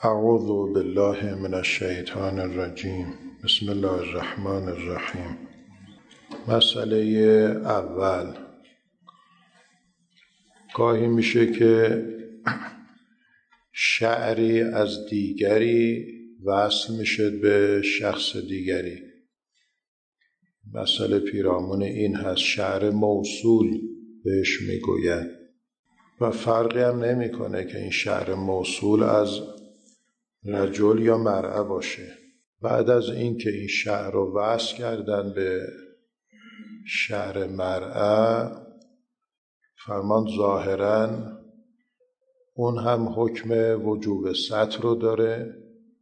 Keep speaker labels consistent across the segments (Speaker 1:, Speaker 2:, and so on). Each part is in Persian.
Speaker 1: اعوذ بالله من الشیطان الرجیم. بسم الله الرحمن الرحیم. مسئله اول، گاهی میشه که شعری از دیگری وصل میشه به شخص دیگری. مسئله پیرامون این هست، شعر موصول بهش میگوین و فرقی هم نمیکنه که این شعر موصول از رجل یا مرأة باشه. بعد از این که این شعر رو وصل کردن به شعر مرأة، فرمان ظاهراً اون هم حکم وجوب سطر رو داره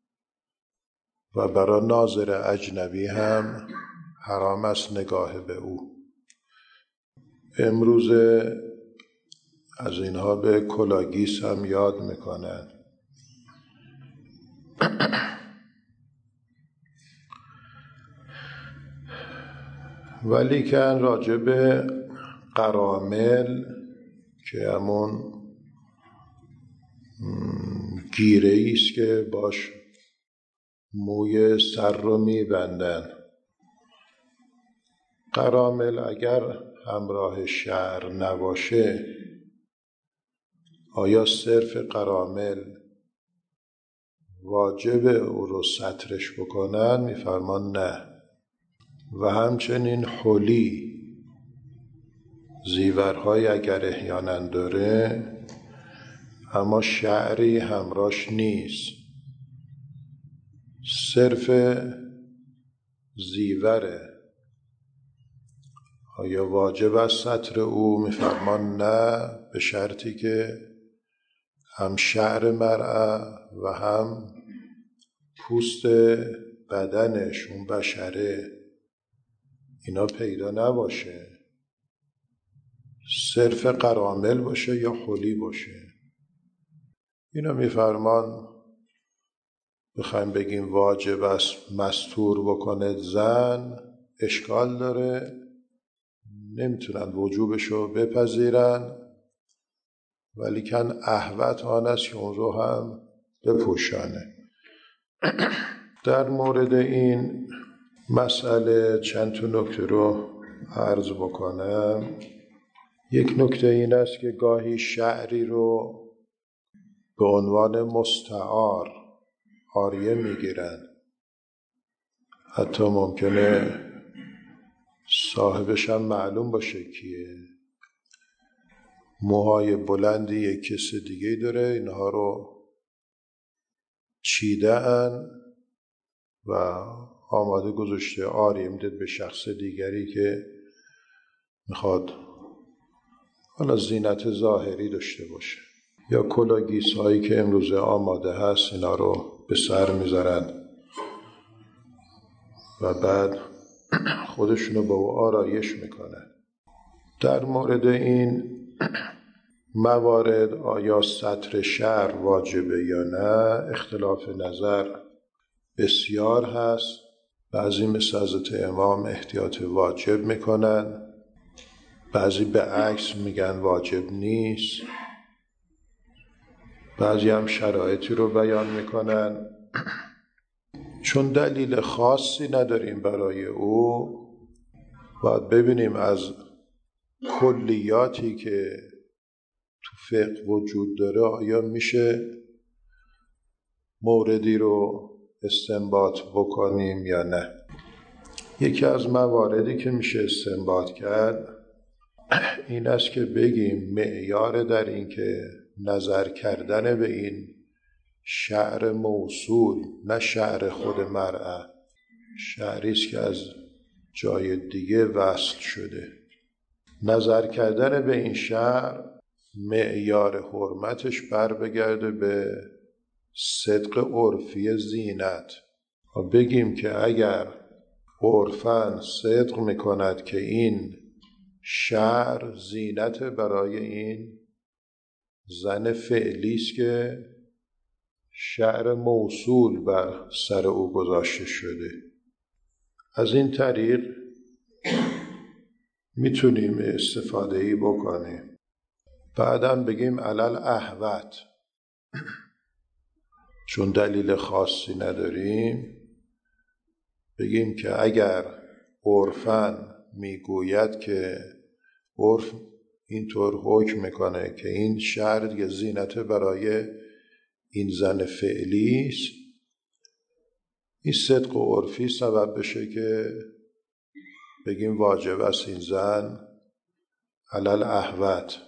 Speaker 1: و برای ناظر اجنبی هم حرام است نگاه به او. امروز از اینها به کلاگیس هم یاد میکنن. ولیکن راجع به قرامل که همون گیره‌ای است که باش موی سر رو میبندن، قرامل اگر همراه شعر نباشه، آیا صرف قرامل واجب او رو سطرش بکنن؟ میفرمان نه. و همچنین حلی، زیورهای اگر احیانا داره اما شعری همراش نیست، صرف زیوره، آیا واجب است سطر او؟ میفرمان نه، به شرطی که هم شعر مرأة و هم پوست بدنش، اون بشره، اینا پیدا نباشه، صرف قرامل باشه یا حلی باشه. اینا میفرمان بخوایم بگیم واجب است مستور بکنه زن، اشکال داره، نمیتونن وجوبشو بپذیرن، ولیکن احوط آن است که اون رو هم بپوشانه. در مورد این مسئله چند تا نکته رو عرض بکنم. یک نکته این است که گاهی شعری رو به عنوان مستعار عاریه میگیرن، حتی ممکنه صاحبش هم معلوم باشه کیه، موهای بلندی یک کس دیگه داره، اینها رو چیده ان و آماده گذاشته عاریه میده به شخص دیگری که میخواد حالا زینت ظاهری داشته باشه. یا کلاگیس هایی که امروزه آماده هست، اینا رو به سر میذارن و بعد خودشونو با او آرایش میکنن. در مورد این موارد آیا سطر شعر واجبه یا نه، اختلاف نظر بسیار هست. بعضی مثل حضرت امام احتیاط واجب میکنن، بعضی به عکس میگن واجب نیست، بعضی هم شرایطی رو بیان میکنن. چون دلیل خاصی نداریم برای او، باید ببینیم از کلیاتی که تو فقه وجود داره آیا میشه موردی رو استنباط بکنیم یا نه. یکی از مواردی که میشه استنباط کرد این است که بگیم معیار در این که نظر کردن به این شعر موصول، نه شعر خود مرأة، شعری است که از جای دیگه وصل شده، نظر کردن به این شعر معیار حرمتش بر بگرده به صدق عرفی زینت و بگیم که اگر عرفاً صدق میکند که این شعر زینت برای این زن فعلی است که شعر موصول بر سر او گذاشته شده، از این طریق میتونیم استفاده‌ای بکنیم. بعدم بگیم علل احوط، چون دلیل خاصی نداریم بگیم که اگر عرفاً میگوید که عرف اینطور حکم میکنه که این شعر دیگه زینت برای این زن فعلی است، این صدق و عرفی سبب بشه که بگیم واجب است این زن علل احوت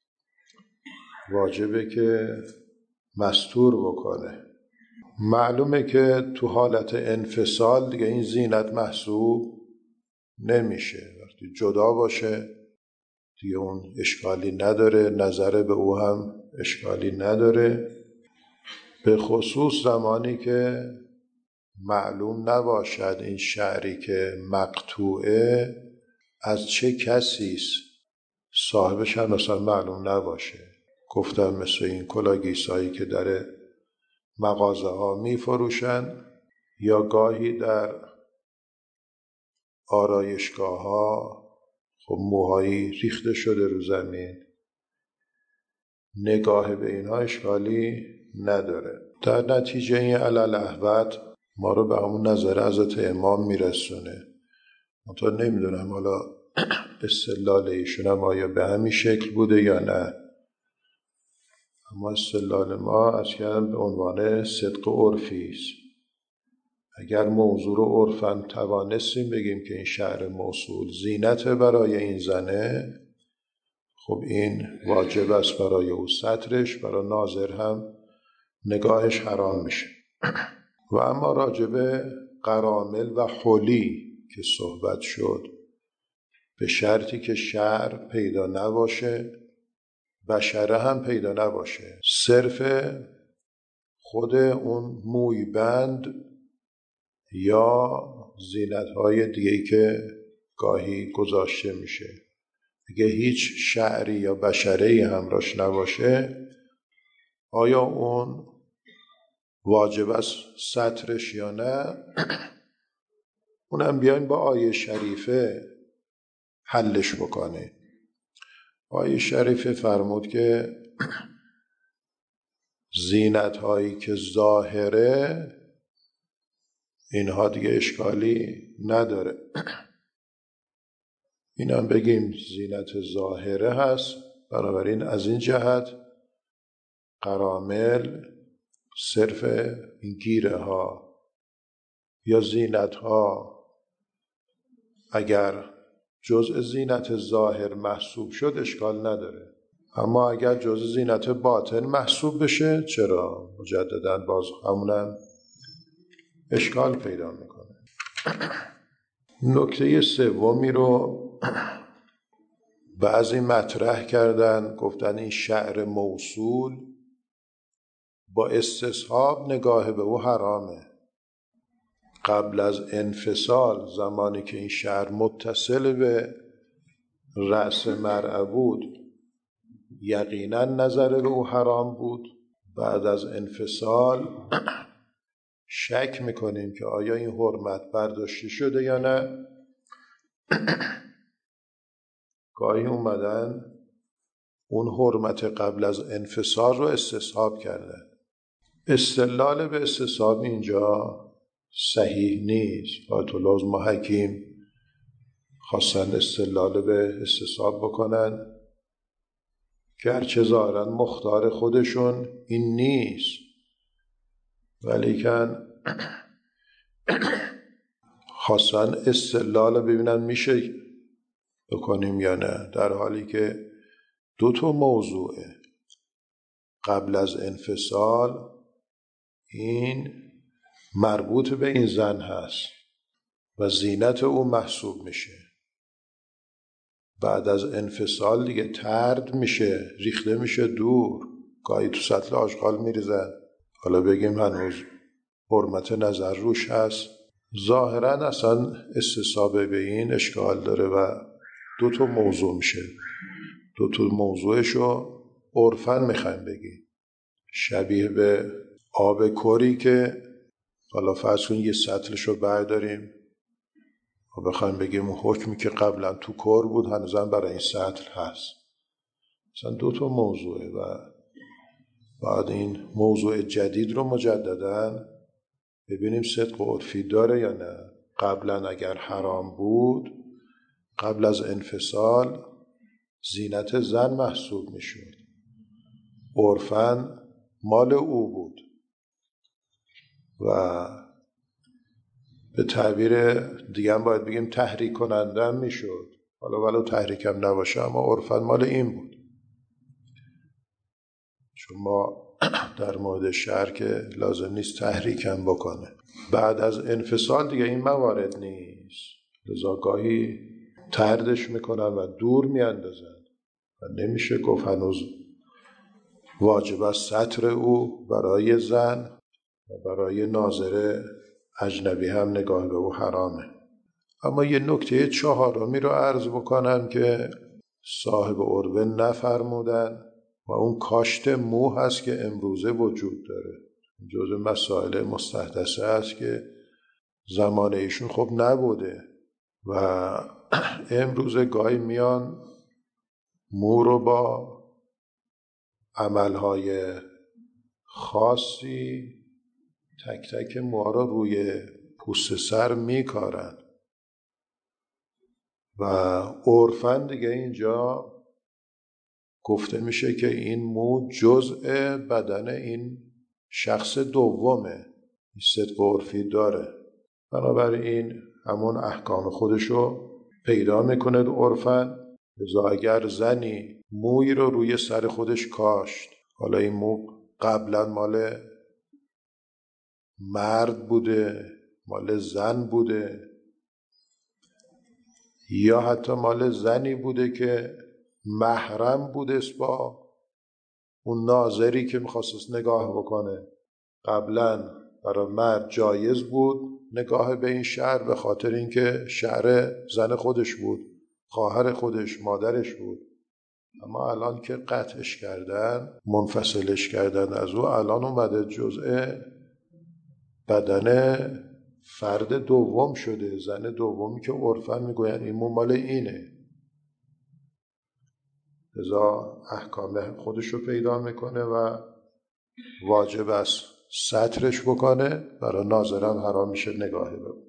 Speaker 1: واجبه که مستور بکنه. معلومه که تو حالت انفصال دیگه این زینت محسوب نمیشه. وقتی جدا باشه دیگه اون اشکالی نداره، نظر به او هم اشکالی نداره، به خصوص زمانی که معلوم نباشد این شعری که مقطوعه از چه کسیست، صاحبش هم مثلا معلوم نباشه. گفتم مثل این کلاگیسایی که در مغازه ها می فروشن یا گاهی در آرایشگاه ها خب موهایی ریخته شده رو زمین، نگاه به اینها اشکالی نداره. در نتیجه این علل احوت ما رو به همون نظر حضرت امام میرسونه. منطقه نمیدونم حالا استدلال ایشون هم آیا به همین شکل بوده یا نه، اما استدلال ما از کردن به عنوان صدق عرفی است. اگر موضوع رو عرفاً توانستیم بگیم که این شعر موصول زینت برای این زنه، خب این واجب است برای او سطرش، برای ناظر هم نگاهش حرام میشه. و اما راجب قرامل و حلی که صحبت شد، به شرطی که شعر پیدا نباشه، بشره هم پیدا نباشه، صرف خود اون مویبند یا زینت‌های دیگه‌ای که گاهی گذاشته میشه، اگه هیچ شعری یا بشره‌ای همراش نباشه، آیا اون واجب است سطرش یا نه؟ اونم بیاین با آیه شریفه حلش بکنه. آیه شریفه فرمود که زینت‌هایی که ظاهره اینها دیگه اشکالی نداره. اینم بگیم زینت ظاهره هست، بنابراین از این جهت قرامل صرف این گیره ها یا زینت ها اگر جزء زینت ظاهر محسوب شد اشکال نداره، اما اگر جزء زینت باطن محسوب بشه چرا؟ مجدداً باز همونم اشکال پیدا میکنه. نکته سومی رو بعضی مطرح کردن، گفتن این شعر موصول با استصحاب نگاه به او حرامه. قبل از انفصال زمانی که این شعر متصل به رأس مرأة بود یقینا نظر به او حرام بود. بعد از انفصال شک میکنیم که آیا این حرمت برداشته شده یا نه. گاهی اومدن اون حرمت قبل از انفصال رو استصحاب کردن. استدلال به استصحاب اینجا صحیح نیست. آیت الله محکیم خواستن استدلال به استصحاب بکنن گرچه ظاهراً مختار خودشون این نیست، ولیکن خواستن استدلال ببینن میشه بکنیم یا نه، در حالی که دو تا موضوعه. قبل از انفصال این مربوط به این زن هست و زینت او محسوب میشه. بعد از انفصال دیگه طرد میشه، ریخته میشه دور، گاهی تو سطل آشغال میریزن. حالا بگیم هنوز حرمت نظر روش هست، ظاهراً اصلا استصحاب به این اشکال داره و دو تا موضوع میشه. دو تا موضوعشو عرفاً میخوایم بگیم، شبیه به آب کوری که حالا فرض کنیم یه سطلشو برداریم و بخوایم بگیم اون حکمی که قبلا تو کور بود هنوزم برای این سطل هست. مثلا دو تا موضوعه و بعد این موضوع جدید رو مجدداً ببینیم صدق عرفی داره یا نه. قبلا اگر حرام بود، قبل از انفصال زینت زن محسوب میشد، عرفاً مال او بود و به تعبیر دیگه هم باید بگیم تحریک کننده هم میشد. حالا ولو تحریک هم نباشه اما عرفاً مال این بود. چون ما در مورد شرع که لازم نیست تحریک هم بکنه. بعد از انفصال دیگه این موارد نیست، لذا گاهی طردش میکنن و دور میاندازن و نمیشه گفت هنوز واجب است ستر او برای زن و برای ناظر اجنبی هم نگاه به او حرامه. اما یه نکته چهارمی رو عرض بکنم که صاحب عروه نفرمودن و اون کاشت مو هست که امروزه وجود داره. جزء مسائل مستحدثه است که زمان ایشون خب نبوده و امروزه گاهی میان مو رو با عملهای خاصی تک تک موها رو روی پوست سر میکارن و عرفاً دیگه اینجا گفته میشه که این مو جزء بدن این شخص دومه، این صدق عرفی داره. بنابراین همون احکام خودشو پیدا میکنه عرفاً. لذا اگر زنی موی رو روی سر خودش کاشت، حالا این مو قبلا مال مرد بوده، مال زن بوده، یا حتی مال زنی بوده که محرم بوده با اون ناظری که میخواست نگاه بکنه. قبلا برای مرد جایز بود نگاه به این شعر به خاطر اینکه شعر زن خودش بود، خواهر خودش، مادرش بود. اما الان که قطعش کردن، منفصلش کردن از او، الان اومده جزء بدن فرد دوم شده، زن دومی که عرفاً میگوین این مو مال اینه. لذا احکام خودشو پیدا میکنه و واجب است سترش بکنه، برای ناظرم حرام میشه نگاهی بکنه.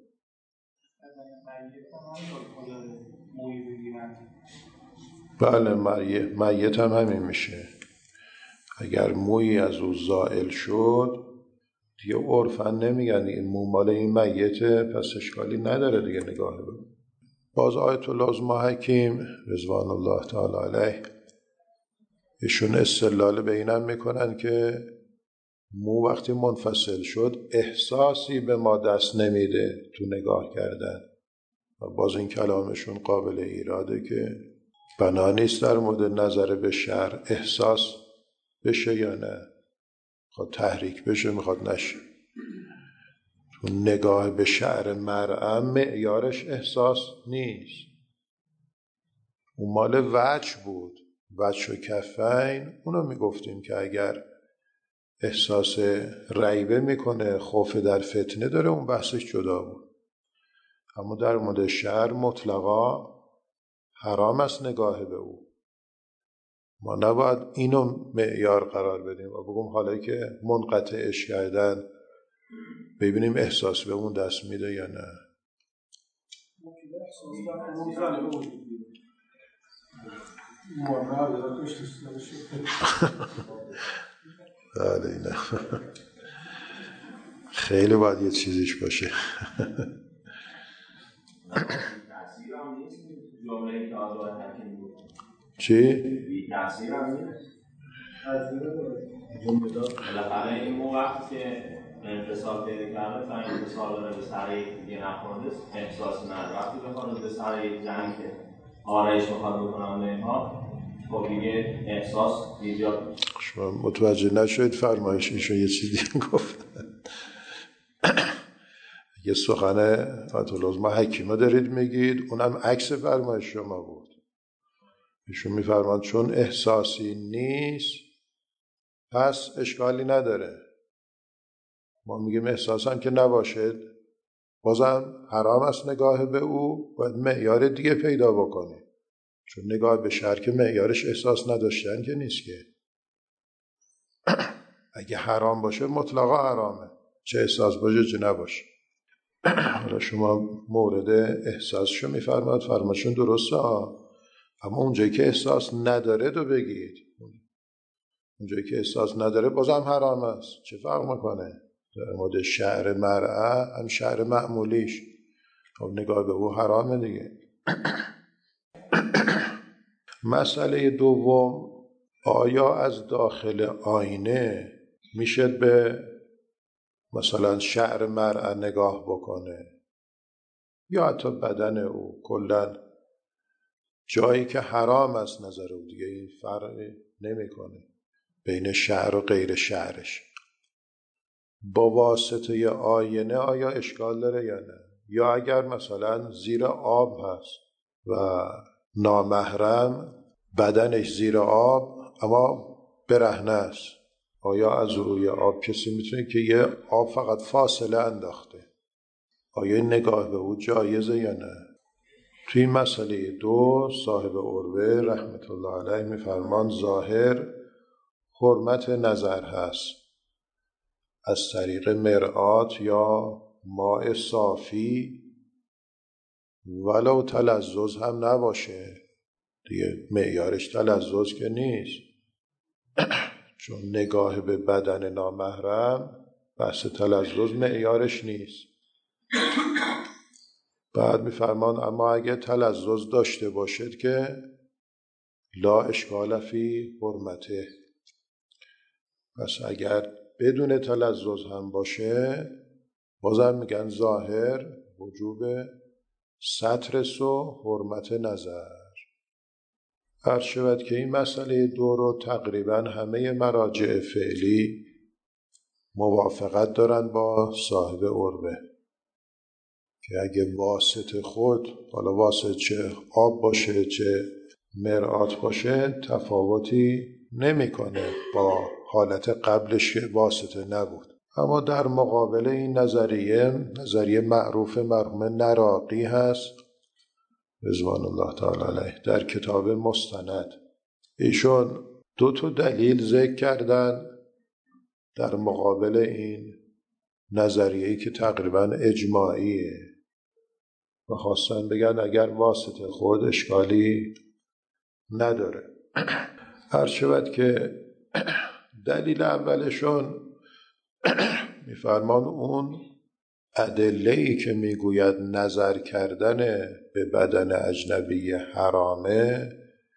Speaker 1: بله، میت هم همین میشه. اگر مویی از او زائل شد دیگه عرفاً نمیگن این مو مال این میته، پس اشکالی نداره دیگه نگاهی بکنه. باز آیت الله عظما حکیم رضوان الله تعالی علیه ایشون استدلال به اینم میکنن که مو وقتی منفصل شد احساسی به ما دست نمیده تو نگاه کردن و باز این کلامشون قابل ایراده که بنا نیست در مورد نظر به شرع احساس بشه یا نه، میخواد تحریک بشه میخواد نشه. تو نگاه به شعر مرأة معیارش احساس نیست، اون مال وجه بود، وجه و کفین. اونو میگفتیم که اگر احساس ریبه میکنه، خوف در فتنه داره، اون بحثش جدا بود. اما در مورد شعر مطلقا حرام است نگاه به او. ما نباید اینو معیار قرار بدیم و بگیم حالا که منقطعش کردن ببینیم احساس به اون دست میده یا نه. بله، نه خیلی باید یه چیزیش باشه. چی؟
Speaker 2: تأثیر هم نیست. بالاخره این وقت که انفصال پیدا کرده تا انفصال داره به سر یک دیگه نخورده احساس نداره. وقتی بخواد به سر یک زن که آرایش میخواد بکنم به اینها، خب دیگه احساس ایجاد میشه.
Speaker 1: شما متوجه نشوید فرمایش ایشو یه چیزی گفت. یه سخن آیت الله عظما حکیمه دارید میگید، اونم عکس فرمایش شما بود. ایشون میفرماند چون احساسی نیست پس اشکالی نداره. ما میگیم احساس هم که نباشد بازم حرام است نگاه به او، باید معیار دیگه پیدا بکنه. چون نگاه به شرع که معیارش احساس نداشتن که نیست که. اگه حرام باشه مطلقا حرامه، چه احساس باشه چه نباشه. حالا شما مورد احساسشو میفرماد، فرماشون درسته اما اونجایی که احساس نداره رو بگید. اونجایی که احساس نداره بازم حرام است. چه فرق میکنه؟ در مورد شعر مرأة هم شعر معمولیش خب نگاه به او حرامه دیگه. مسئله دوم، آیا از داخل آینه میشه به مثلا شعر مرأة نگاه بکنه یا حتی بدن او کلا جایی که حرام است نظر او دیگه این فرق نمیکنه بین شعر و غیر شعرش، با واسطه آینه آیا اشکال داره یا نه؟ یا اگر مثلا زیر آب هست و نامحرم بدنش زیر آب اما برهنه است، آیا از روی آب کسی میتونه که یه آب فقط فاصله انداخته آیا نگاه به او جایزه یا نه؟ توی این مسئله دو صاحب عروه رحمت الله علیه میفرمان ظاهر حرمت نظر هست از طریق مرآت یا ماء صافی، ولو تلذذ هم نباشه دیگه، معیارش تلذذ که نیست چون نگاه به بدن نامحرم بحث تلذذ معیارش نیست. بعد میفرمان اما اگه تلذذ داشته باشد که لا اشکال فی حرمته، پس اگر بدون تلذذ هم باشه بازم میگن ظاهر وجوب سترس و حرمت نظر. هر شود که این مسئله دو رو تقریبا همه مراجع فعلی موافقت دارن با صاحب عروه که اگه واسط خود، حالا واسط چه آب باشه چه مرآت باشه، تفاوتی نمیکنه با حالت قبلش که واسطه نبود. اما در مقابل این نظریه معروف مرحوم نراقی هست رضوان الله تعالی علیه در کتاب مستند. ایشون 2 دلیل ذکر کردن در مقابل این نظریه‌ای که تقریبا اجماعیه و خواستن بگن اگر واسطه خود اشکالی نداره. هر شود که دلیل اولشون میفرمان اون ادله‌ای که میگوید نظر کردن به بدن اجنبی حرامه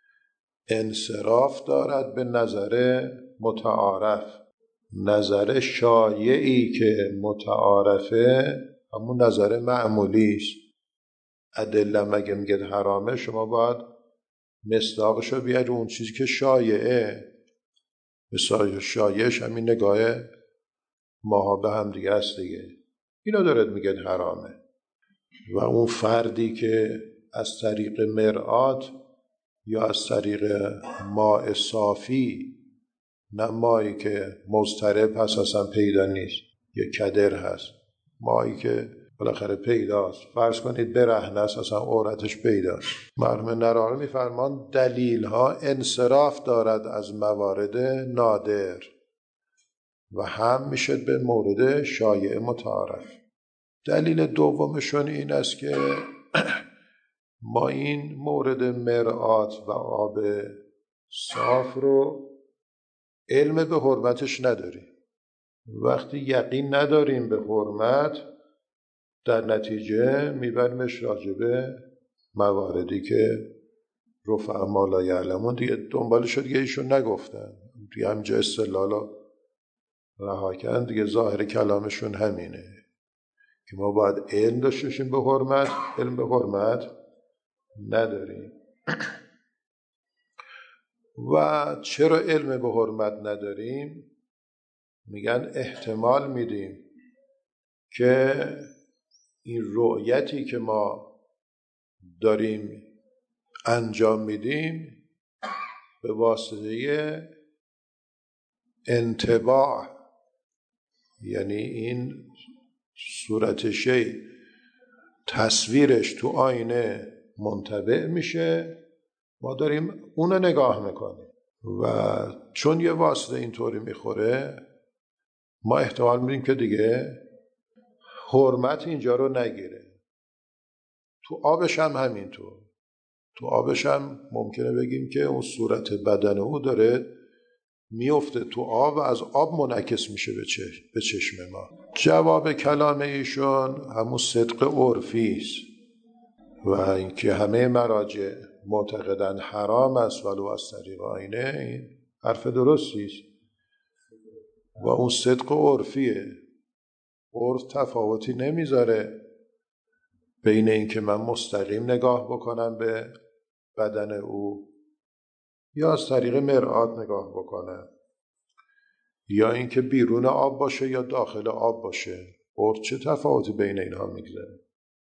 Speaker 1: انصراف دارد به نظر متعارف. نظر شایعی که متعارفه همون نظر معمولی است. ادله مگه میگه حرامه شما باید مصداقشو بیاری اون چیزی که شایعه. مثال شایعش همین نگاه ماها به هم دیگه است دیگه، اینا دارد میگه حرامه. و اون فردی که از طریق مرآت یا از طریق ماء صافی، نه مایی که مضطرب هست اصلا پیدا نیست یا کدر هست، مایی که بالاخره پیداست، فرض کنید برهنه است اصلا عورتش پیداست، مرحوم نراقی میفرمان دلیل ها انصراف دارد از موارد نادر و هم میشه به مورد شایع متعارف. دلیل دومشون این است که ما این مورد مرآت و آب صاف رو علم به حرمتش نداریم. وقتی یقین نداریم به حرمت در نتیجه میبریمش راجبه مواردی که رفع ما لا یعلمون دیگه دنبالش رو دیگه ایشون نگفتن دیگه، همینجا استدلال رها کردن دیگه. ظاهر کلامشون همینه که ما باید علم داشته باشیم به حرمت، علم به حرمت نداریم. و چرا علم به حرمت نداریم؟ میگن احتمال میدیم که این رؤیتی که ما داریم انجام میدیم به واسطه انطباع، یعنی این صورت شی تصویرش تو آینه منطبع میشه، ما داریم اونو نگاه میکنیم و چون یه واسطه اینطوری میخوره ما احتمال میدیم که دیگه حرمت اینجا رو نگیره. تو آبش هم همینطور. تو آبش هم ممکنه بگیم که اون صورت بدن او داره میفته تو آب و از آب منعکس میشه به چشم ما. جواب کلام ایشون همون صدق عرفی است و اینکه همه مراجع معتقدن حرام است ولو از طریق آینه، این حرف درستی است و اون صدق عرفیه. عرف تفاوتی نمیذاره بین اینکه من مستقیم نگاه بکنم به بدن او یا از طریق مرآت نگاه بکنم یا اینکه بیرون آب باشه یا داخل آب باشه. عرف چه تفاوتی بین اینها میگذاره؟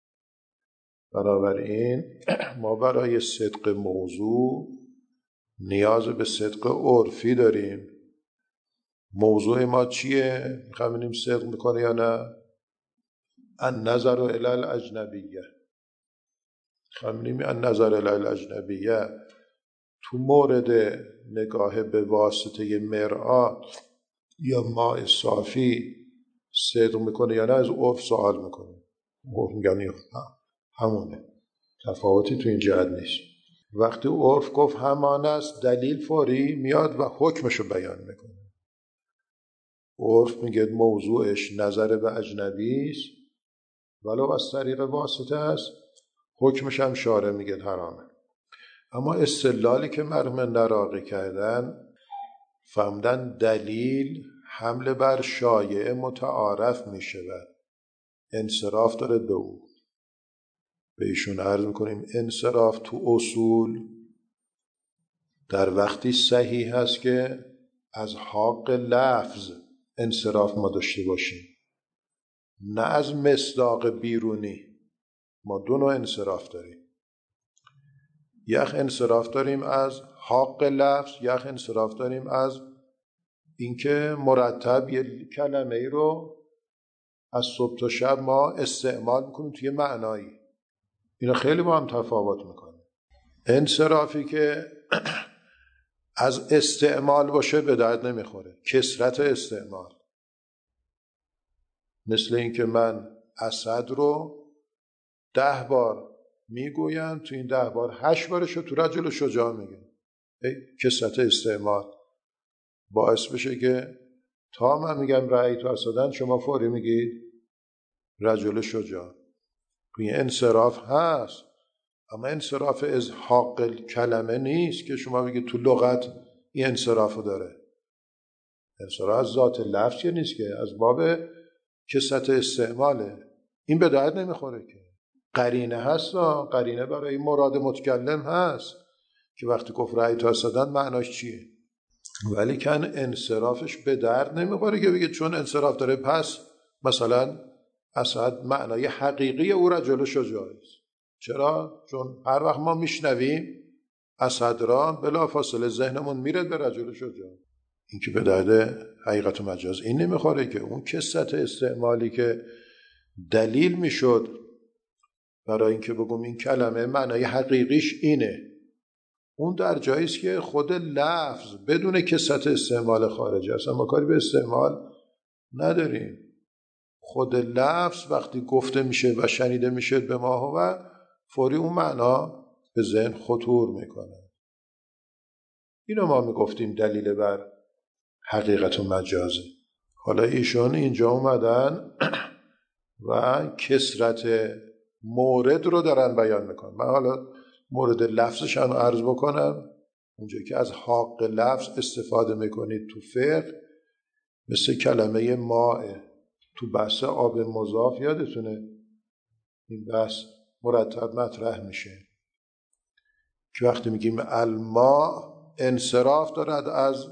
Speaker 1: بنابراین ما برای صدق موضوع نیاز به صدق عرفی داریم. موضوع ما چیه؟ میخوایم ببینیم صدق میکنه یا نه؟ النظر الی الاجنبیه. میخوایم ببینیم النظر الی الاجنبیه تو مورد نگاه به واسطه مرآت یا ماء صافی صدق میکنه یا نه؟ از عرف سوال میکنه. عرف میگن همونه، تفاوتی تو این جهت نیست. وقتی عرف گفت همان است، دلیل فوری میاد و حکمشو بیان میکنه. عرف میگه موضوعش نظر به اجنبی است ولو از طریق واسطه است، حکمش هم شارع میگه حرامه. اما استدلالی که مرحوم نراقی کردن، فهمدن دلیل حمله بر شایعه متعارف میشود، انصراف داره به او. به ایشون عرض میکنیم انصراف تو اصول در وقتی صحیح هست که از حق لفظ انصراف ما داشته باشیم، نه از مصداق بیرونی. ما دو نوع انصراف داریم، یک انصراف داریم از حق لفظ، یک انصراف داریم از اینکه مرتب یه کلمه ای رو از صبح تا شب ما استعمال میکنیم توی معنایی. اینا خیلی با هم تفاوت میکنه. انصرافی که از استعمال باشه به درد نمیخوره، کثرت استعمال. مثل اینکه من اسد رو 10 بار میگویم، تو این 10 بار 8 بارش رو تو رجل شجاع میگم. کثرت استعمال باعث بشه که تا من میگم رأیت اسدن شما فوری میگید رجل شجاع. این انصراف هست، اما انصراف ازحاق کلمه نیست که شما بگید تو لغت این انصرافو داره. انصراف از ذات لفظ نیست که، از باب کثرت استعماله. این به درد نمیخوره که. قرینه هست، قرینه برای مراد متکلم هست که وقتی گفت رأیت اسدن معناش چیه، ولی کن انصرافش به درد نمیخوره که بگید چون انصراف داره پس مثلا اسد معنای حقیقی او رجل شجاع است. چرا؟ چون هر وقت ما میشنویم اسد را بلافاصله ذهنمون میره به رجل شجاع. این که به درد حقیقت و مجاز این نمیخوره که. اون کثرت استعمالی که دلیل میشد برای اینکه بگم این کلمه معنای حقیقیش اینه، اون در جایی است که خود لفظ بدون کثرت استعمال خارجی است. ما کاری به استعمال نداریم. خود لفظ وقتی گفته میشه و شنیده میشه به ما هو، فوری اون معنا به ذهن خطور میکنه. اینو ما میگفتیم دلیل بر حقیقت و مجازه. حالا ایشون اینجا اومدن و کثرت مورد رو دارن بیان میکنن. من حالا مورد لفظش هم عرض بکنم. اونجایی که از حق لفظ استفاده میکنید تو فقه، مثل کلمه ماء تو بحث آب مضاف، یادتونه این بحث مرتب مطرح میشه که وقتی میگیم الماء انصراف دارد از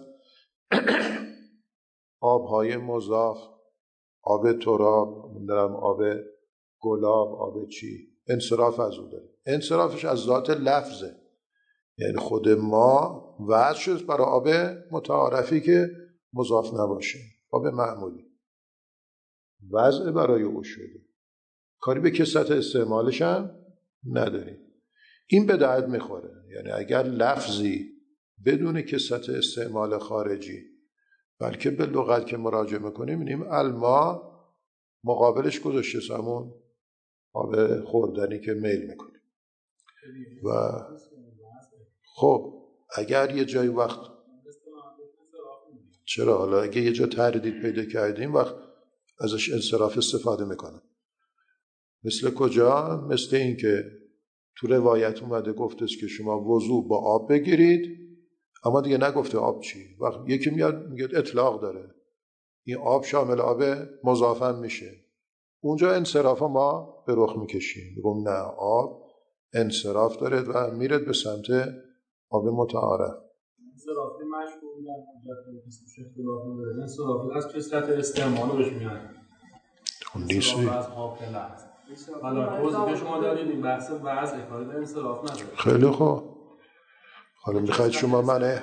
Speaker 1: آبهای مضاف، آب تراب، آب گلاب، آب چی، انصراف از اون داره. انصرافش از ذات لفظه، یعنی خود ما وضع شد برای آب متعارفی که مضاف نباشه، آب معمولی وضع برای او شده، کاری به کثرت استعمالش هم نداریم. این به درد میخوره. یعنی اگر لفظی بدون کثرت استعمال خارجی بلکه به لغت که مراجعه میکنیم می‌بینیم الماء مقابلش گذاشته سمون آب خوردنی که میل میکنیم. و خب اگر یه جای وقت چرا حالا اگه یه جا تردید پیدا کردیم وقت ازش انصراف استفاده میکنم. مثل کجا؟ مثل این که تو روایت اومده گفته است که شما وضو با آب بگیرید، اما دیگه نگفته آب چی. وقت یکی میگه اطلاق داره، این آب شامل آب مضافم میشه، اونجا انصراف ما به رخ میکشیم، میگم نه، آب انصراف داره و میرد به سمت آب متعارف.
Speaker 3: انصرافی مشهور در مجلد اسمش اختلاف نداره. انصرافی از کثرت استعمال بهش میاد. انصرافی از حاکله. حالا توضیح شما دارید این بحث وضع کاری به انصراف نداره.
Speaker 1: خیلی خوب. حالا میخواید شما منه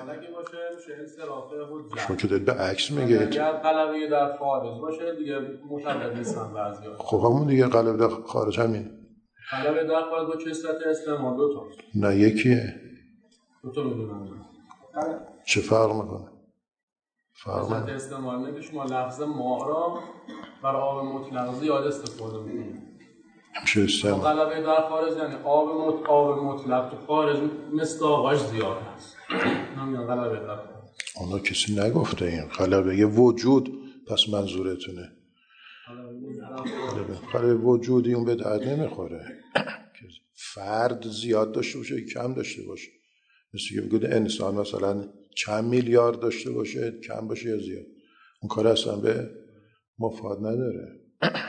Speaker 1: شما که دارید به عکس میگید
Speaker 3: اگر قلبه در خارج باشه دیگه مشدد نیستن بعضی ها.
Speaker 1: خب همون دیگه قلبه در خارج همین
Speaker 3: قلبه در خارج با کثرت استعمال دو تا
Speaker 1: نه یکیه.
Speaker 3: دو تا میدونم
Speaker 1: چه فرق میکنه؟
Speaker 3: کثرت استعمال نه که شما لفظ ما را برای آب مطلق زیاد استفاده میکنید.
Speaker 1: چه استعمال؟
Speaker 3: قلبه در خارج یعنی آب مطلق تو خارج مصداقش زیاد هست. نمیدونم قلبه در خارج.
Speaker 1: اونا کسی نگفته این قلبه یه وجود، پس منظورتونه قلبه وجودی اون به درد نمیخوره که فرد زیاد داشته باشه کم داشته باشه. مثل که بگید انسان مثلا چند میلیارد داشته باشه کم باشه یا زیاد، اون کار اصلا به مفاد نداره.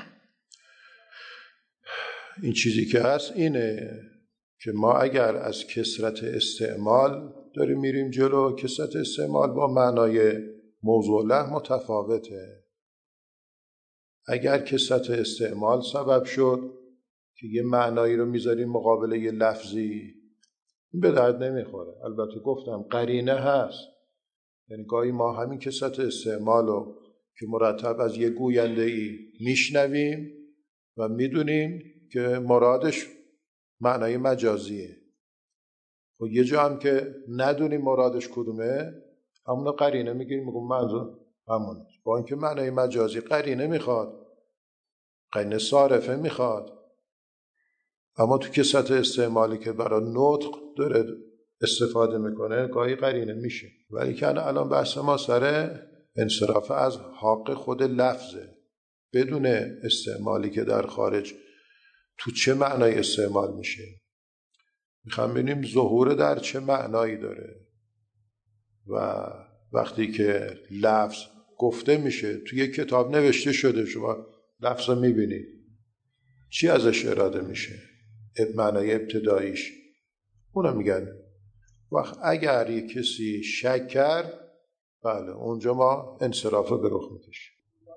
Speaker 1: این چیزی که هست اینه که ما اگر از کثرت استعمال داریم میریم جلو، کثرت استعمال با معنای موضوع له متفاوته. اگر کثرت استعمال سبب شد که یه معنایی رو میذاریم مقابل یه لفظی، این به درد نمیخوره. البته گفتم قرینه هست، یعنی گاهی ما همین کثرت استعمال رو که مرتب از یه گوینده‌ای میشنویم و میدونیم که مرادش معنای مجازیه، و یه جا هم که ندونیم مرادش کدومه همون قرینه میگیریم میگم منظور همونه، با اینکه معنای مجازی قرینه میخواد، قرینه صارفه میخواد، اما تو کثرت استعمالی که برای نطق داره استفاده میکنه گاهی قرینه میشه. ولی که الان بحث ما سر انصراف از حق خود لفظه، بدون استعمالی که در خارج تو چه معنای استعمال میشه. میخوام ببینیم ظهور در چه معنایی داره و وقتی که لفظ گفته میشه توی یک کتاب نوشته شده، شما لفظ رو میبینید چی ازش اراده میشه، معنای ابتداییش، اونو میگن. وقت اگر یک کسی شک کرد، بله اونجا ما انصراف به رخ میکشیم،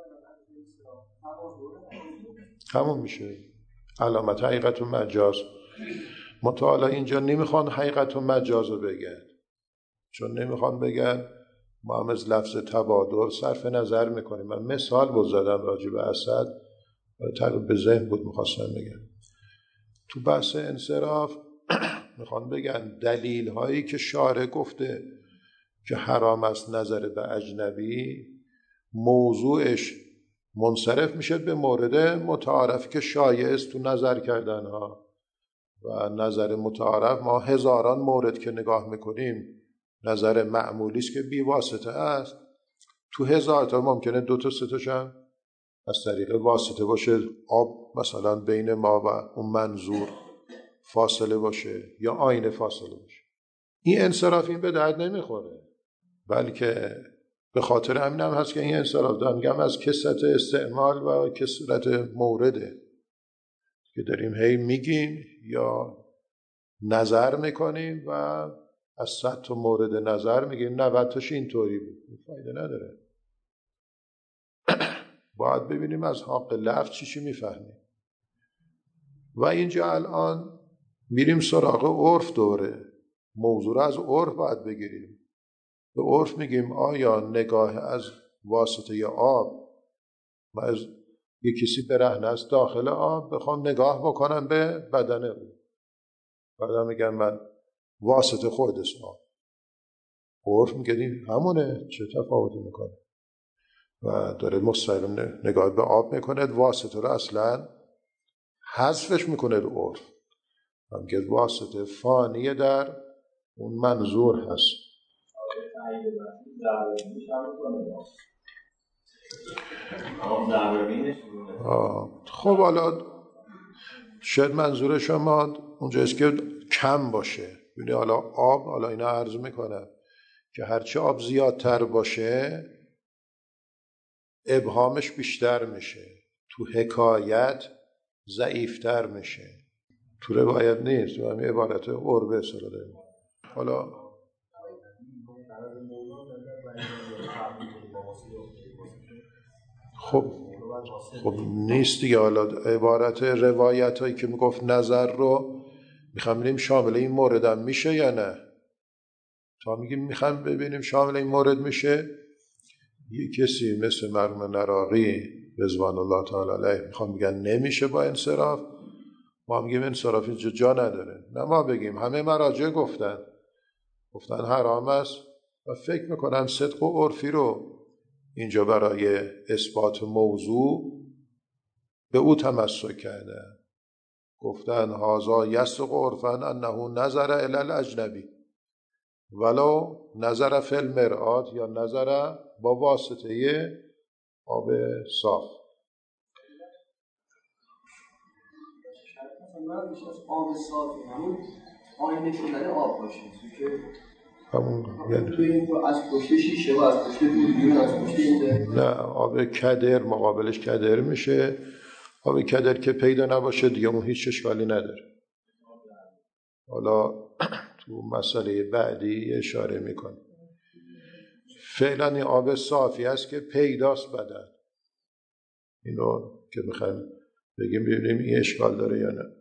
Speaker 1: همون میشه علامت حقیقت و مجاز. متعالی اینجا نمیخوان حقیقت و مجاز رو بگن، چون نمیخوان بگن ما هم از لفظ تبادر صرف نظر میکنیم. من مثال بود زدم راجع به اسد، تقریبا به ذهن بود میخواستم بگم. تو بحث انصراف میخوان بگن دلیل هایی که شارع گفته که حرام است نظر به اجنبی، موضوعش منصرف میشه به مورد متعارف که شایع است تو نظر کردن ها. و نظر متعارف ما هزاران مورد که نگاه میکنیم نظر معمولی است که بی واسطه است. تو هزار تا ممکنه 2 تا 3 تاش هم از طریق واسطه باشه، آب مثلا بین ما و اون منظور فاصله باشه یا آینه فاصله باشه. این انصراف این به درد نمیخوره، بلکه به خاطر همین هم هست که این انصراف دارم میگم از کثرت استعمال و کثرت مورده که داریم هی میگیم یا نظر میکنیم و از 100 تا مورد نظر میگیم 90 تاش اینطوری بود، فایده نداره. باید ببینیم از حق لفظ چی میفهمیم. و اینجا الان میریم سراغ عرف دوره، موضوع رو از عرف باید بگیریم. به عرف میگیم آیا نگاه از واسطه یا آب، و از یک کسی برهنه است داخل آب بخوام نگاه بکنم به بدن او، بعدا میگم من واسطه خورد است آب، عرف میگیم همونه، چه تفاوتی میکنه؟ و داره مستقیم نگاه به آب میکنه، واسطه رو اصلا حذفش میکنه رو عرف. میگه واسطه فانیه در اون منظور هست. خب حالا شاید منظور شما اونجاست که کم باشه. ببینید حالا آب، حالا اینا عرض میکنم که هرچی آب زیادتر باشه ابهامش بیشتر میشه، تو حکایت ضعیفتر میشه، تو روایت نیست، تو همین عبارت عربه استفاده داریم. حالا خب نیست دیگه. حالا عبارت روایت هایی که میگفت نظر رو میخوام ببینیم شامل این مورد هم میشه یا نه. تا میگیم میخوام ببینیم شامل این مورد میشه، یه کسی مثل مرحوم نراقی رضوان الله تعالی علیه میخوام بگن نمیشه با انصراف، ما میگیم انصراف اینجا جا نداره. نه ما بگیم همه مراجع گفتن حرام است و فکر میکنم صدق و عرفی رو اینجا برای اثبات موضوع به او تمسک کردن. گفتن هازا یصدق عرفا انه نظر الی الاجنبی ولو نظر فی المرآت یا نظر با واسطه آب صاف.
Speaker 4: آب صافی همون آینه شدن آب باشه
Speaker 1: همون یعنی
Speaker 4: از پشت شیشه و از پشت دوربین از پشت
Speaker 1: نه، آب کدر مقابلش کدر میشه. آب کدر که پیدا نباشه دیگه اون هیچ اشکالی نداره. حالا تو مسئله بعدی اشاره میکنه. فعلا این آب صافی است که پیداست بدن. اینو که میخوایم بگیم ببینیم این اشکال داره یا نه.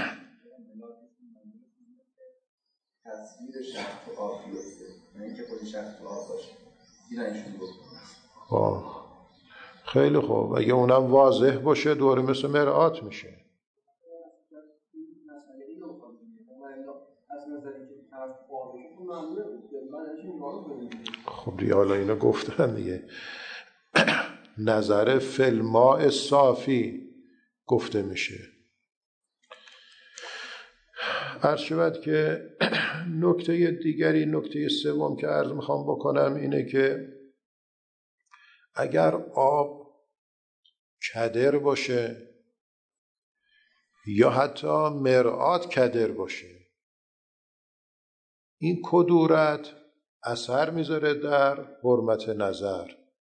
Speaker 4: تصویر شخص تو آب بیفته، نه اینکه خود شخص تو آب باشه. اینا ایشون گفتن.
Speaker 1: خیلی خوب. اگه اونم واضح باشه دوره مثل مرآت میشه. خب دیگه حالا اینو گفتن دیگه. نظر فی الماء صافی گفته میشه. عرض شود که نکته دیگری، نکته سوم که عرض میخوام بکنم اینه که اگر آب کدر باشه یا حتی مرآت کدر باشه، این کدورت اثر میذاره در حرمت نظر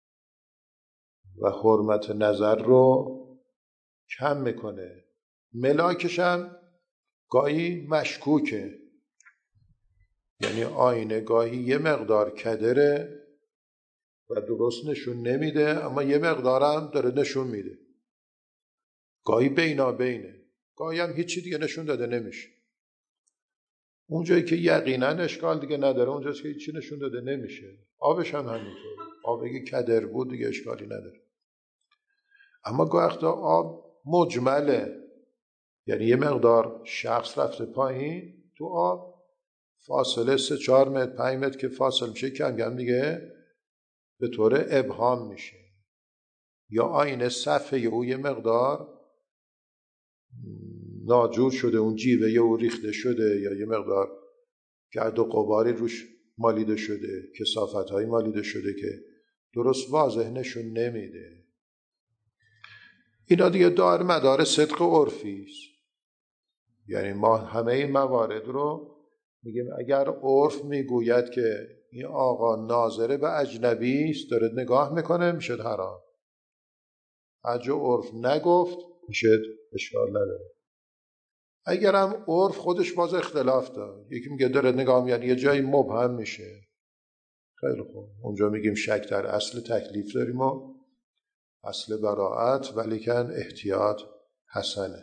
Speaker 1: و حرمت نظر رو کم میکنه. ملاکش هم گاهی مشکوکه، یعنی آینه گاهی یه مقدار کدره و درست نشون نمیده، اما یه مقدارم داره نشون میده. گاهی بینابینه، گاهی هم هیچی دیگه نشون داده نمیشه. اونجایی که یقینا اشکال دیگه نداره اونجاست که هیچی نشون داده نمیشه. آبش هم همینطور. آب اگه کدر بود دیگه اشکالی نداره. اما گاهی وقتا آب مجمله، یعنی یه مقدار شخص رفته پایین تو آب، فاصله 3-4 متر 5 متر که فاصله میشه کم کم دیگه به طور ابهام میشه، یا آینه صفحه او یه مقدار ناجور شده، اون جیوه یا او ریخته شده، یا یه مقدار گرد و غباری روش مالیده شده، کثافت‌هایی مالیده شده که درست واضح نشون نمیده. اینا دیگه دار مدار صدق عرفی است. یعنی ما همه این موارد رو میگیم اگر عرف میگوید که این آقا ناظره به اجنبی است، داره نگاه میکنه، میشه حرام. اگه عرف نگفت میشه اشکال نداره. اگرم عرف خودش باز اختلاف داره، یکی میگه داره نگاه، یعنی یه جایی مبهم میشه، خیلی خوب، اونجا میگیم شک در اصل تکلیف داریم و اصل براعت، ولیکن احتیاط حسنه.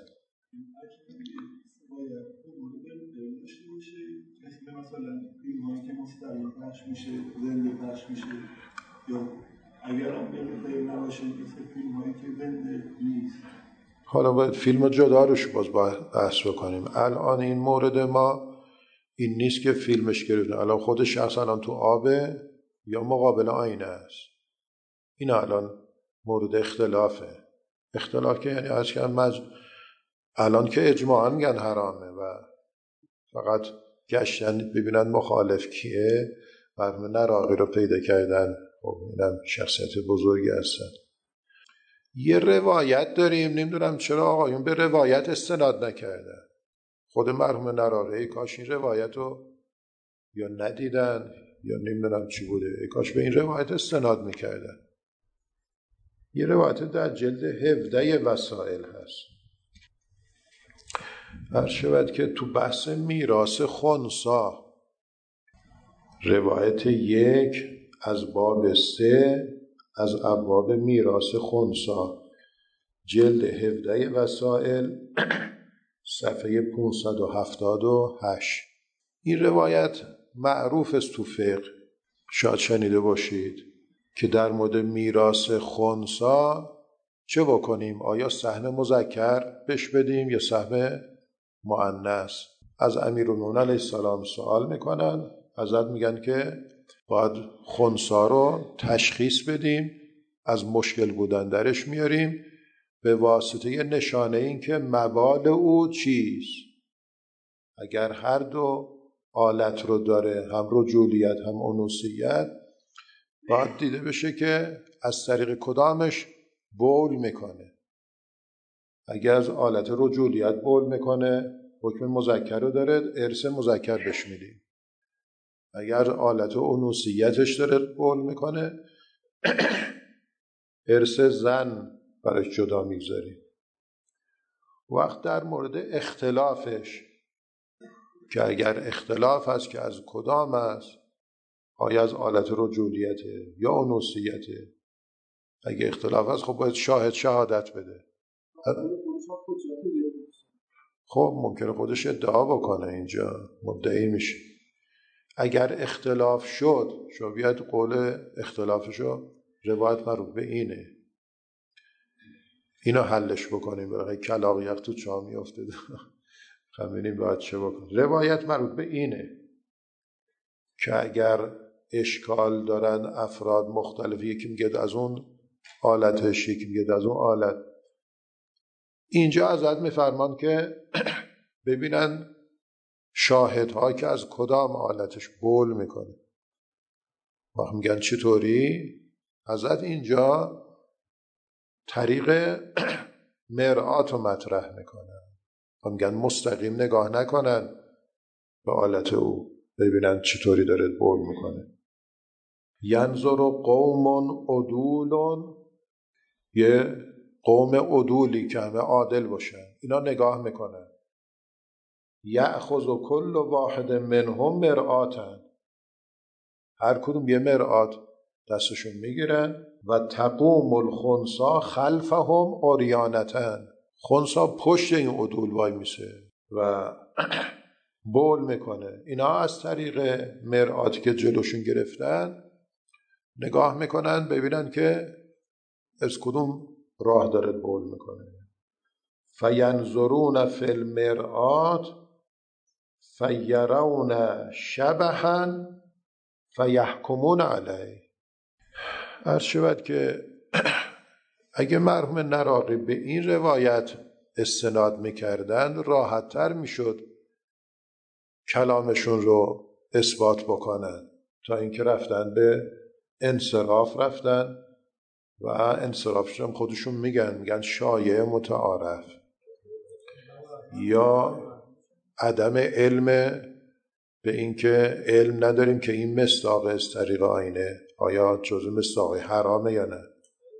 Speaker 5: مثلا فیلم هایی که مستقیم پخش میشه زنده پخش میشه، یا اگر هم بخیر نباشه مثل فیلم هایی که زنده نیست.
Speaker 1: حالا باید فیلم جدا روش باز بحث بکنیم. الان این مورد ما این نیست که فیلمش گرفته، الان خود شخص الان تو آبه یا مقابل آینه است. این الان مورد اختلافه. اختلاف که یعنی از که الان که اجماعاً میگن حرامه و فقط گشتن ببینن مخالف کیه. مرحوم نراقی رو پیدا کردن، خب اینم شخصیت بزرگی هستن. یه روایت داریم، نمیدونم چرا آقایون به روایت استناد نکردن. خود مرحوم نراقی کاش این روایت رو یا ندیدن یا نمیدونم چی بوده، کاش به این روایت استناد میکردن. یه روایت در جلد 17 وسائل هست. عرض شود که تو بحث میراث خنثی روایت 1 از باب 3 از ابواب میراث خنثی جلد 17 وسائل صفحه 578. این روایت معروف است تو فقه، شاید شنیده باشید که در مورد میراث خنثی چه بکنیم؟ آیا سهم مذکر بهش بدیم یا سهم مؤنث؟ از امیرالمومنین علیه السلام سوال میکنن، ازت میگن که باید خنثی رو تشخیص بدیم، از مشکل بودن درش میاریم به واسطه نشانه این که مبال او چیست. اگر هر دو آلت رو داره، هم رجولیت هم انوثیت، باید دیده بشه که از طریق کدامش بول میکنه. اگر از آلت رجولیت بول میکنه حکم مذکر رو داره، ارث مذکر بهش میدیم. اگر آلت انوثیتش داره بول میکنه ارث زن برش جدا میگذاریم. وقت در مورد اختلافش که اگر اختلاف هست که از کدام است، آیا از آلت رجولیته یا انوثیته، اگه اختلاف هست خب باید شاهد شهادت بده. خب ممکنه خودش ادعا بکنه، اینجا مدعی میشه. اگر اختلاف شد شما بیاید قول اختلافشو روایت مربوط به اینه، اینو حلش بکنیم. برای کلاغ یخ تو چاه میافته خب ببینیم باید چه بکنیم. روایت مربوط به اینه که اگر اشکال دارن افراد مختلف، یکی میگه از اون آلتش، یکی میگه از اون آلت، اینجا ازت میفرمان که ببینن شاهدها که از کدام آلتش بول میکنه. وقت میگن چطوری؟ ازت اینجا طریق مرآت رو مطرح میکنن. میگن مستقیم نگاه نکنن به آلت او، ببینن چطوری داره بول میکنه. ینظر قوم عدول، یه قوم عدولی که همه عادل باشن، اینا نگاه میکنن. یأخذ کل واحد منهم مرآتن، هر کدوم یه مرآت دستشون میگیرن. و تقوم الخنثی خلفهم عریانتن، خنثی پشت این عدول وای میشه و بول میکنه. اینا از طریق مرآتی که جلوشون گرفتن نگاه میکنن ببینن که از کدوم راه داره بول میکنه. فینظرون فی المرآت فیرون شبها فیحکمون علیه. عرض شود که اگه مرحوم نراقی به این روایت استناد میکردن راحت تر میشد کلامشون رو اثبات بکنن، تا اینکه رفتن به انصراف رفتن و انصرافشون خودشون میگن شایعه متعارف یا عدم علم به اینکه علم نداریم که این مصداق از طریق آینه آیا جزء مصداق حرامه یا نه.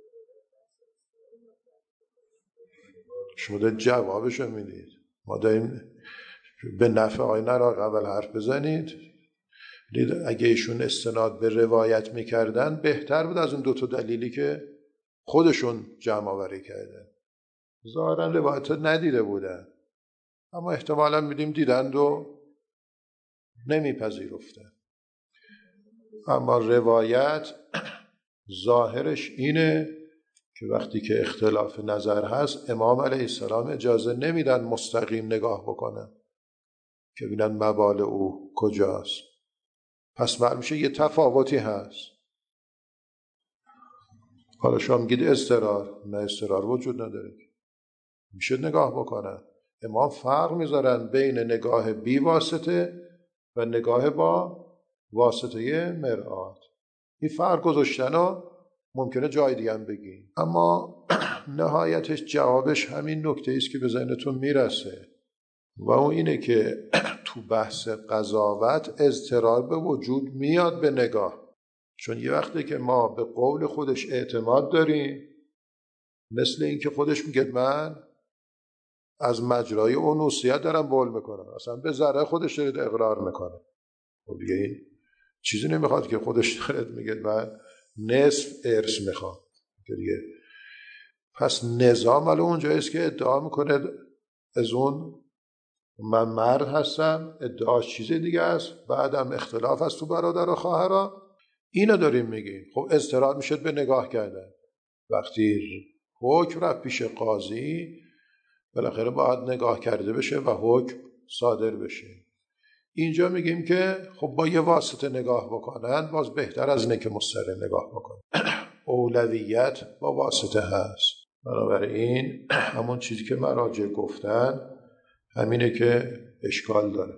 Speaker 1: شما جوابشو میدید، ما داریم به نفع آینه را اول حرف بزنید. اگه ایشون استناد به روایت میکردن بهتر بود از اون دوتا دلیلی که خودشون جمع آوری کردن. ظاهرا روایت ندیده بودن، اما احتمالا میدیم دیدند و نمیپذیرفتن. اما روایت ظاهرش اینه که وقتی که اختلاف نظر هست امام علیه السلام اجازه نمیدن مستقیم نگاه بکنن که ببینن مبال او کجاست. پس معلوم میشه یه تفاوتی هست. حالا شما میگید اضطرار، نه اضطرار وجود نداره، میشه نگاه بکنن. امام فرق میذارن بین نگاه بی واسطه و نگاه با واسطه مرآت. این فرق گذاشتن ها ممکنه جای دیگه هم بگیم، اما نهایتش جوابش همین نکته است که به ذهنتون میرسه و اون اینه که تو بحث قضاوت اضطرار به وجود میاد به نگاه. چون یه وقتی که ما به قول خودش اعتماد داریم، مثل این که خودش میگه من از مجرای انوثیت دارم بول میکنم، اصلا به ذره خودش دارید اقرار میکنه. خب دیگه این چیزی نمیخواد که خودش دارد میگه من نصف ارث میخوام دیگه. پس نظام الان اونجاییست که ادعا میکنه از اون من مرد هستم، ادعاش چیز دیگه است، بعدم اختلاف است تو برادر و خواهرها. اینو داریم میگیم. خب اضطرار میشه به نگاه کردن. وقتی حکم رفت پیش قاضی بالاخره باید نگاه کرده بشه و حکم صادر بشه. اینجا میگیم که خب با یه واسطه نگاه بکنن باز بهتر از اینه که مستقیم نگاه بکنن. اولویت با واسطه هست. بنابراین همون چیزی که مراجع گفتن همینه که اشکال داره.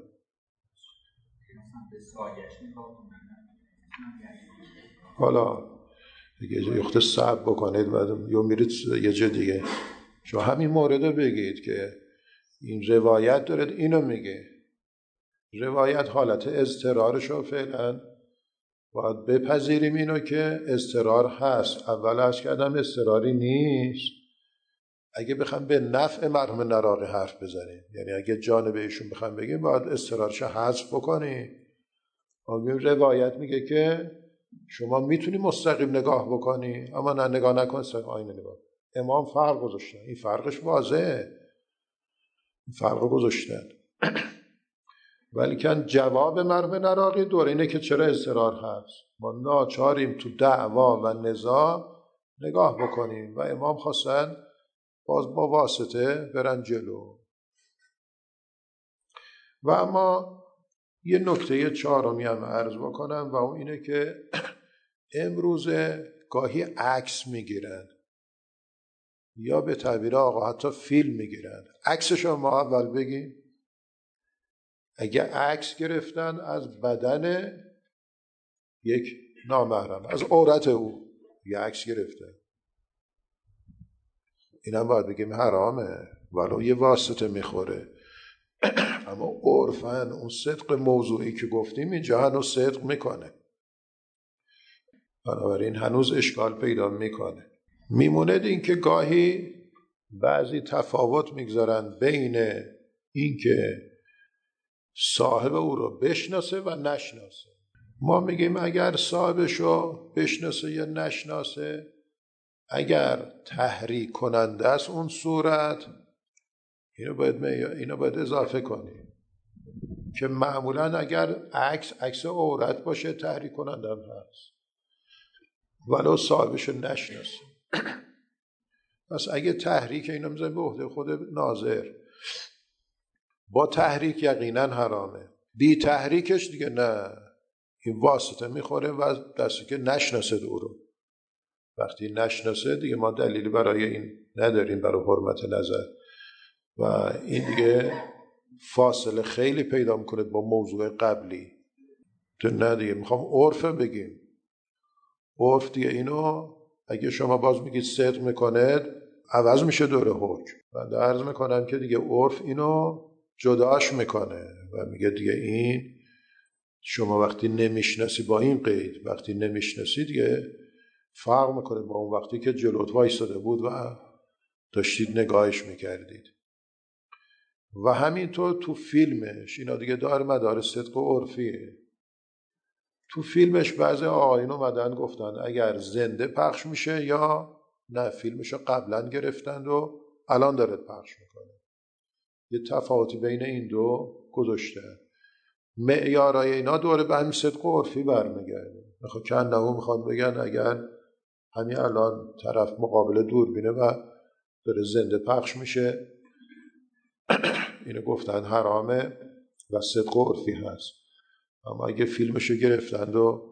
Speaker 1: حالا دیگه یخت صبر بکنید بعد یا میرید یه جا دیگه. شما همین مورد رو بگید که این روایت داره اینو میگه. روایت حالت اضطرارشو فعلا باید بپذیریم اینو که اضطرار هست. اول عرض کردم اضطراری نیست. اگه بخوام به نفع مرحوم نراقی حرف بزنیم، یعنی اگه جانب ایشون بخوام بگیم باید اضطرارشو حذف بکنیم. روایت میگه که شما میتونی مستقیم نگاه بکنی اما نه نگاه نکن، صرف آینه نگاه. امام فرق گذاشتن. این فرقش واضحه. این فرق گذاشتن. ولیکن جواب مرحوم نراقی دور اینه که چرا اضطرار هست. ما ناچاریم تو دعوا و نزاع نگاه بکنیم و امام خواستن باز با واسطه برن جلو. و اما یه نکته چهارمی هم عرض بکنم و اون اینه که امروز گاهی عکس میگیرن یا به تعبیر آقا حتی فیلم میگیرن. عکسشو ما اول بگیم. اگه عکس گرفتن از بدن یک نامحرم، از عورت او یه عکس گرفتن، اینم باید بگیم حرامه ولو یه واسطه میخوره. اما عرفاً اون صدق موضوعی که گفتیم اینجا هنوز صدق میکنه. بنابراین هنوز اشکال پیدا میکنه. میمونه این که گاهی بعضی تفاوت میگذارن بین این که صاحب او رو بشناسه و نشناسه. ما میگیم اگر صاحبشو بشناسه یا نشناسه، اگر تحریک کننده است اون صورت، اینو باید اضافه کنیم که معمولا اگر عکس عورت باشه تحریک کننده هم هست ولو صاحبشو نشناسه. پس اگه تحریک اینو میذاریم به عهده خود ناظر، با تحریک یقینا حرامه. بی تحریکش دیگه نه، این واسطه میخوره و دستی که نشناسه او رو. وقتی نشناسه دیگه ما دلیلی برای این نداریم برای حرمت نظر و این دیگه فاصله خیلی پیدا میکنه با موضوع قبلی. تو نه دیگه میخوام عرف بگیم. عرف دیگه اینو اگه شما باز میگید صدق میکنه عوض میشه دور حکم. من عرض میکنم که دیگه عرف اینو جداش میکنه و میگه دیگه این شما وقتی نمیشناسی با این قید، وقتی نمیشناسی دیگه فرق میکنه با اون وقتی که جلوت وایساده بود و داشتید نگاهش میکردید. و همینطور تو فیلمش اینا دیگه دار مدار صدق و عرفیه. تو فیلمش بعضی آقایون اومدن گفتن اگر زنده پخش میشه یا نه فیلمشو قبلا گرفتند و الان داره پخش میکنه. یه تفاوتی بین این دو گذاشتن. معیارای اینا دوره به همین صدق و عرفی برمیگرده. میخواد چند نمو میخوان بگن اگر همین الان طرف مقابل دوربینه و داره زنده پخش میشه اینو گفتن حرامه و صدق و عرفی هست. اما اگه فیلمشو گرفتند و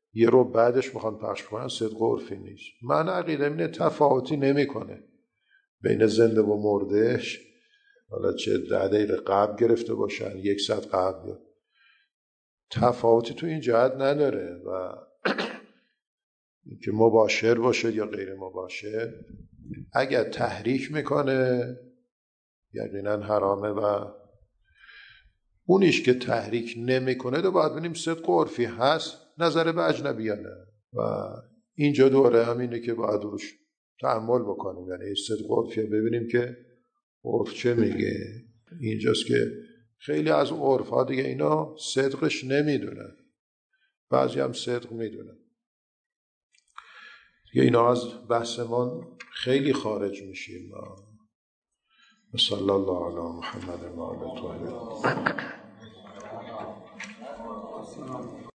Speaker 1: یه رو بعدش میخوان پخش کنن صدق عرفی نیست. من عقیدم اینه تفاوتی نمیکنه بین زنده و مردهش، حالا چه 10 دقیقه قبل گرفته باشن 1 ساعت قبل، تفاوتی تو این جهت نداره. و اینکه مباشر باشه یا غیر مباشر، اگر تحریک میکنه یقینا حرامه، و اونیش که تحریک نمیکنه رو باید ببینیم صدق عرفی هست نظر به اجنبیانه، و اینجا دوره همینه که باید روش تأمل بکنیم، یعنی صدق عرفی ببینیم که عرف چه میگه. اینجاست که خیلی از عرف ها دیگه اینا صدقش نمیدونن، بعضی هم صدق میدونن، دیگه اینا از بحثمان خیلی خارج میشیم. صلی الله علی محمد و آله الطاهرین.